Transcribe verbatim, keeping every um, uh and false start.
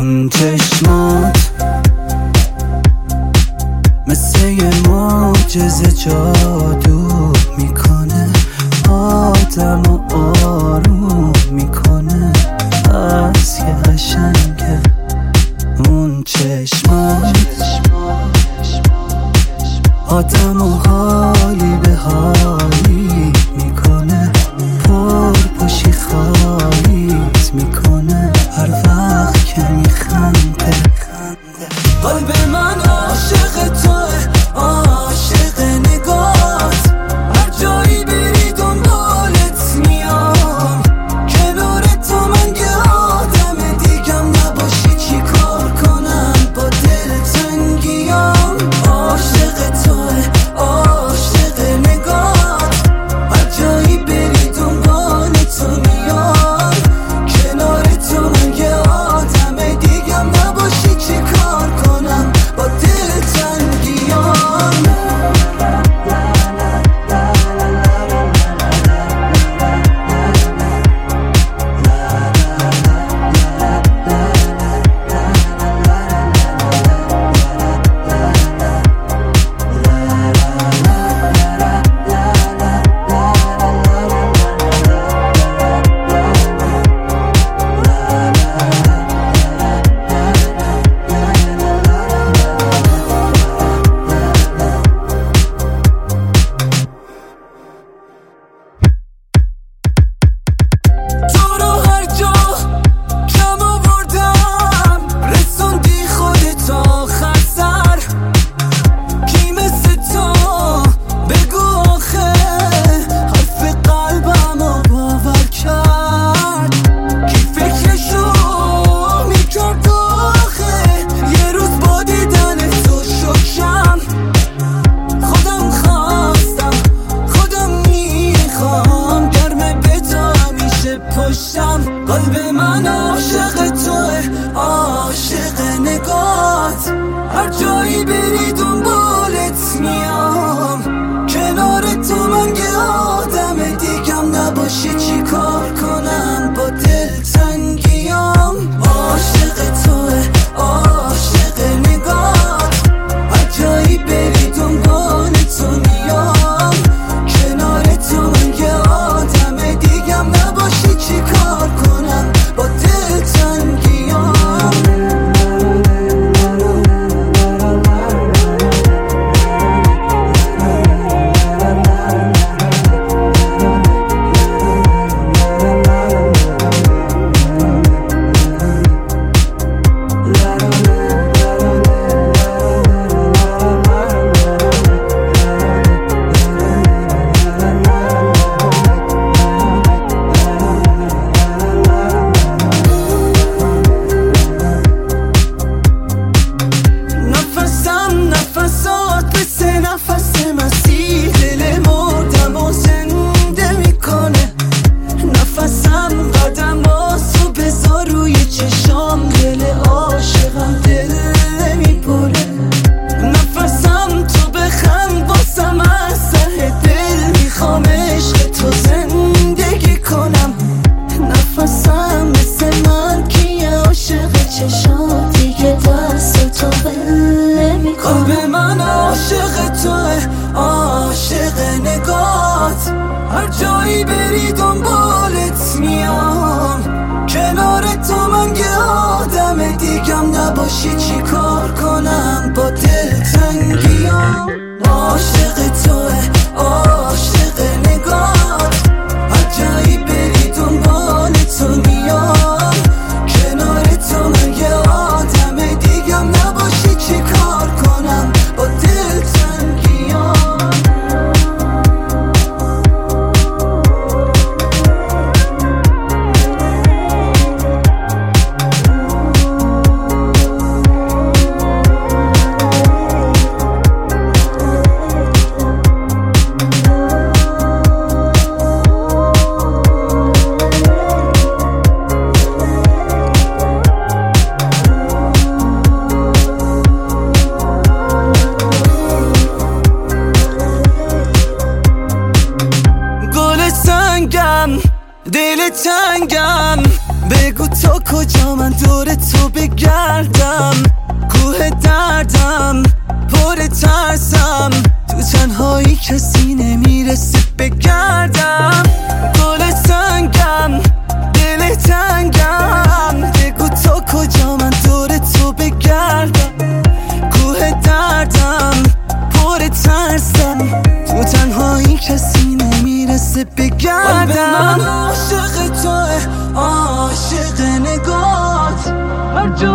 اون چشمات مثل یه معجزه جادو میکنه، آدم و آروم میکنه. از یه قشنگه اون چشمات، آدم و حالی به حالی میکنه، پر پشی خالیت میکنه هر وقت که میخنده. قلب من عاشق توه، عاشق نگات، هر جایی بری دنبالت میام. کنار تو من که آدم دیگم نباشی چی کار کنم با دلتنگیام. عاشق توه، عاشق نگات، هر جایی بری دنبال تو میام. کنار تو من که آدم دیگم نباشی چی کار کنم با دلتنگیام. قلب من عاشق توه، عاشق نگات، هر جایی بری دنبالت میام. کنار تو من که آدم دیگم نباشی چی کار کنم با دلتنگیام. عاشق توه، عاشق نگات، هر جایی بری دنبال تو میام. کنار تو من که آدم دیگم نباشی چی کار کنم با دلتنگیام. نفس مسیح دل مردم و زنده میکنه. نفسم قدماتو بذار روی چشام، دل عاشقم دل میپره. نفسم تو بخند باسم از ته دل، میخوام عشق تو زندگی کنم. نفسم مثل من که عاشق چشاتی که دست تو بله میکنم. قلب من عاشق توه، عاشق نگات، هر جایی بری دنبالت میام. کنار تو من که آدم دیگم نباشی چی کار کنم با دلتنگیام. عاشق توه، عاشق نگات، هر جایی بری دنبال تو میام. کنار تو من که آدم دیگم نباشی چی کار کنم با دلتنگیام. دور تو بگردم، کوه دردم پر ترسم، تو تنهایی کسی نمیرسه بگردم. گل سنگم دل تنگم، بگو تا کجا من دور تو بگردم، کوه دردم پر ترسم، تو تنهایی کسی نمیرسه بگردم. من عاشق توه، عاشق نگات، هر جا